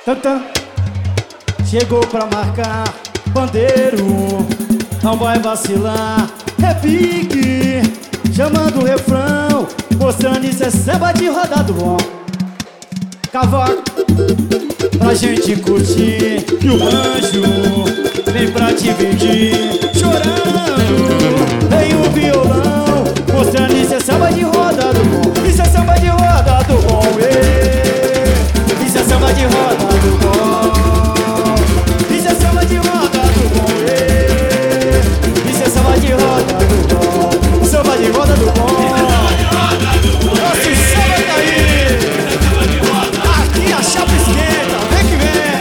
Tantã chegou pra marcar, pandeiro, não vai vacilar. Repique, chamando o refrão, mostrando isso é samba de roda do bom. Cavaco, pra gente curtir, e o anjo vem pra te pedir. Chorando, vem o violão, mostrando isso é samba de roda do bom. Isso é samba de roda do bom, isso é samba de roda do bom. Isso é samba de roda do bom, isso é samba de roda do bom. Samba de roda do bom. Nosso samba tá aí. Aqui a chapa esquenta, vem que vem.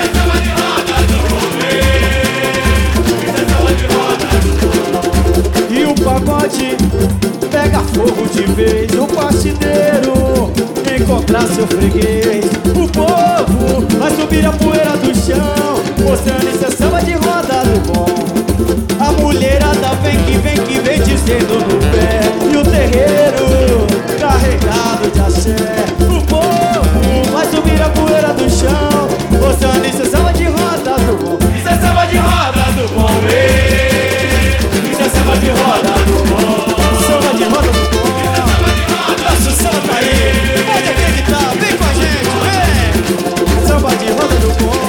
E o pagode pega fogo de vez. O faxineiro encontrar seu freguês. O povo vai subir a poeira do chão, mostrando isso é samba de roda do bom. A mulherada vem que vem dizendo no pé. E o terreiro carregado de axé. O povo vai subir a poeira do chão, mostrando isso é samba de roda do bom. Isso é samba de roda do bom, isso é samba de roda do bom. Samba de roda do bom. Nosso samba tá aí, pode acreditar, vem com a gente, vem. Samba de roda do bom.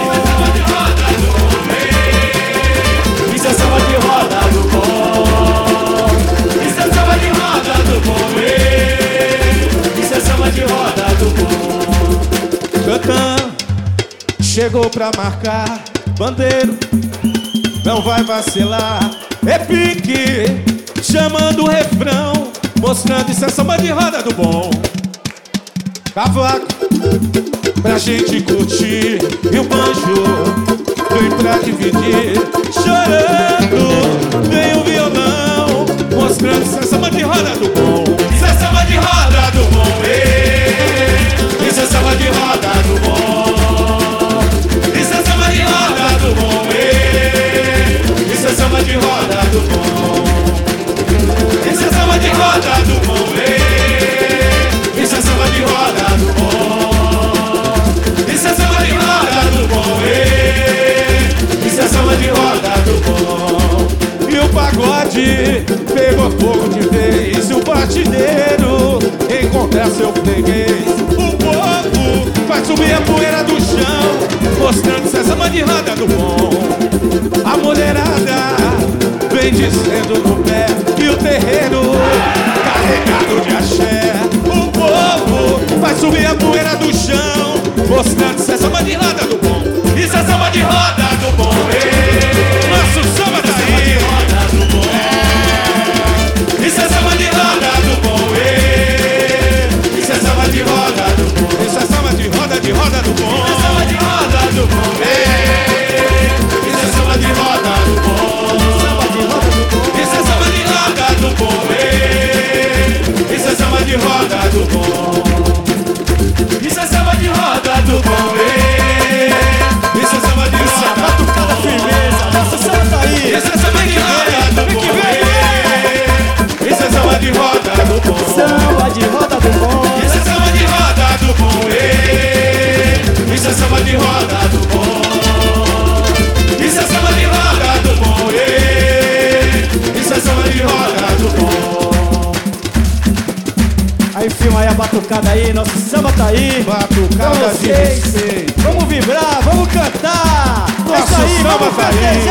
Isso é samba de roda do bom. Isso é samba de roda do bom, isso é samba de roda do bom. Cantão chegou pra marcar, bandeiro, não vai vacilar. É pique, chamando o refrão, mostrando isso é samba de roda do bom. Cavaco, pra gente curtir, e o banjo vem pra dividir. Chorando, vem o violão, mostrando isso é samba de roda do bom. Isso é samba de roda do bom, isso é samba de roda do bom. Isso é samba de roda do bom, isso é samba de roda do bom. Isso é samba de roda do bom, isso é samba de roda do bom. Isso é samba de roda do bom, isso é samba de roda do bom. E o pagode pegou fogo de vez. O batideiro encontrar seu freguês. O povo vai subir a poeira do chão, mostrando isso é samba de roda do bom. A mulherada vem dizendo no pé. E o terreiro carregado de axé. O povo vai subir a poeira do chão, mostrando isso é samba de roda do bom. Isso é samba de roda do bom, nosso samba tá aí. Isso é samba de roda do bom, isso é samba de roda do bom. Isso é samba de roda do bom. Isso é samba de roda do bom, isso é samba de roda do bom. Isso é samba de roda do bom, isso é samba de roda do bom. Isso é samba de roda do bom, isso é samba de roda. Isso é batucada firmeza, nossa samba tá aí. Isso é samba de roda do bom, isso é samba de roda do bom. Samba de roda do bom. Isso é samba de roda do bom, isso é samba de roda do bom. Isso é samba de roda do bom, isso é samba de roda do bom. Aí filma aí a batucada aí, nosso samba tá aí. Batucada de respeito. Vamos vibrar, vamos cantar. Nosso é isso aí, samba vamos tá fazer aí.